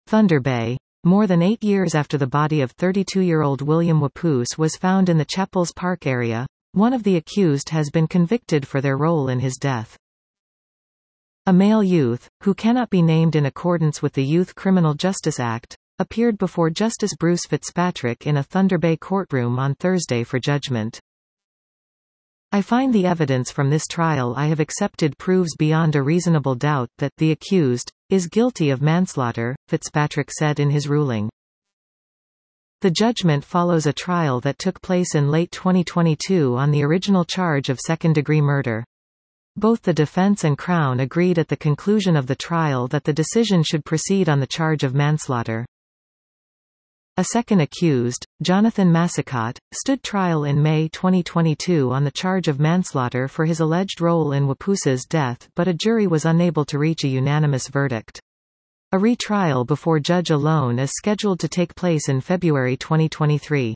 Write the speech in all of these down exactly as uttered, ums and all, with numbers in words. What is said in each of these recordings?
Thunder Bay. More than eight years after the body of thirty-two-year-old William Wapoose was found in the Chapels Park area, one of the accused has been convicted for their role in his death. A male youth, who cannot be named in accordance with the Youth Criminal Justice Act, appeared before Justice Bruce Fitzpatrick in a Thunder Bay courtroom on Thursday for judgment. I find the evidence from this trial I have accepted proves beyond a reasonable doubt that the accused is guilty of manslaughter, Fitzpatrick said in his ruling. The judgment follows a trial that took place in late twenty twenty-two on the original charge of second-degree murder. Both the defense and Crown agreed at the conclusion of the trial that the decision should proceed on the charge of manslaughter. A second accused, Jonathan Massicott, stood trial in May twenty twenty-two on the charge of manslaughter for his alleged role in Wapoose's death, but a jury was unable to reach a unanimous verdict. A retrial before Judge Alone is scheduled to take place in February twenty twenty-three.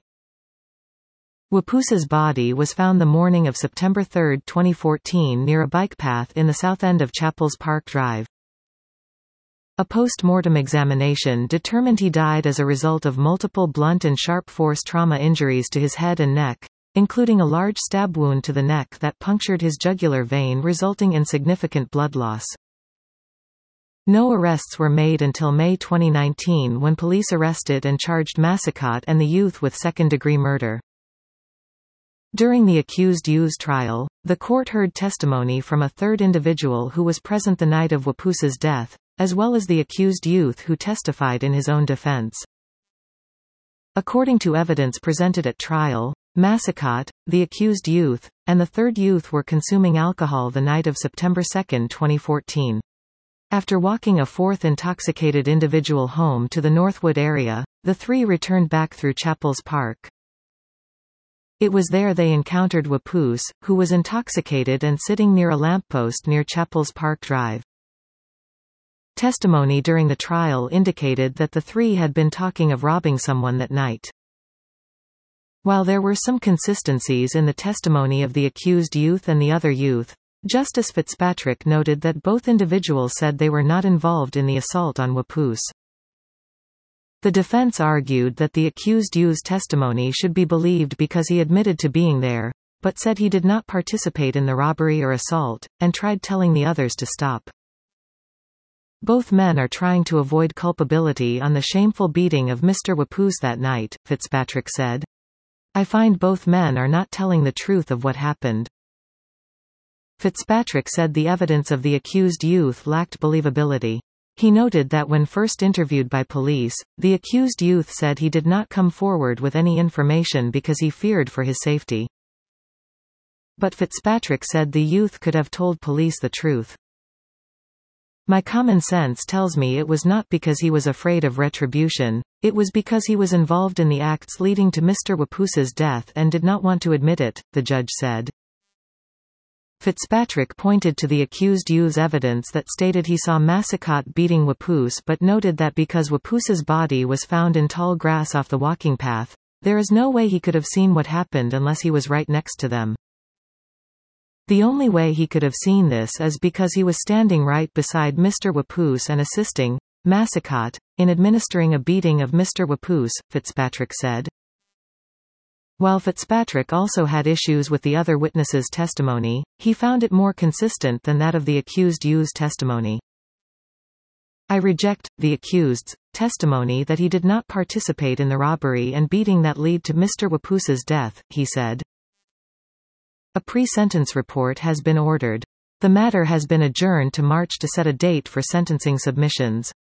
Wapoose's body was found the morning of September third twenty fourteen near a bike path in the south end of Chapels Park Drive. A post-mortem examination determined he died as a result of multiple blunt and sharp force trauma injuries to his head and neck, including a large stab wound to the neck that punctured his jugular vein resulting in significant blood loss. No arrests were made until May twenty nineteen when police arrested and charged Massicott and the youth with second-degree murder. During the accused youth's trial, the court heard testimony from a third individual who was present the night of Wapoose's death, as well as the accused youth who testified in his own defense. According to evidence presented at trial, Massicott, the accused youth, and the third youth were consuming alcohol the night of September second twenty fourteen. After walking a fourth intoxicated individual home to the Northwood area, the three returned back through Chapels Park. It was there they encountered Wapoose, who was intoxicated and sitting near a lamppost near Chapels Park Drive. Testimony during the trial indicated that the three had been talking of robbing someone that night. While there were some consistencies in the testimony of the accused youth and the other youth, Justice Fitzpatrick noted that both individuals said they were not involved in the assault on Wapoose. The defense argued that the accused youth's testimony should be believed because he admitted to being there, but said he did not participate in the robbery or assault, and tried telling the others to stop. Both men are trying to avoid culpability on the shameful beating of Mister Wapoose that night, Fitzpatrick said. I find both men are not telling the truth of what happened. Fitzpatrick said the evidence of the accused youth lacked believability. He noted that when first interviewed by police, the accused youth said he did not come forward with any information because he feared for his safety. But Fitzpatrick said the youth could have told police the truth. My common sense tells me it was not because he was afraid of retribution, it was because he was involved in the acts leading to Mister Wapoose's death and did not want to admit it, the judge said. Fitzpatrick pointed to the accused youth's evidence that stated he saw Massicott beating Wapoose but noted that because Wapoose's body was found in tall grass off the walking path, there is no way he could have seen what happened unless he was right next to them. The only way he could have seen this is because he was standing right beside Mister Wapoose and assisting Massicott in administering a beating of Mister Wapoose, Fitzpatrick said. While Fitzpatrick also had issues with the other witnesses' testimony, he found it more consistent than that of the accused youth's testimony. I reject the accused's testimony that he did not participate in the robbery and beating that led to Mister Wapoose's death, he said. A pre-sentence report has been ordered. The matter has been adjourned to March to set a date for sentencing submissions.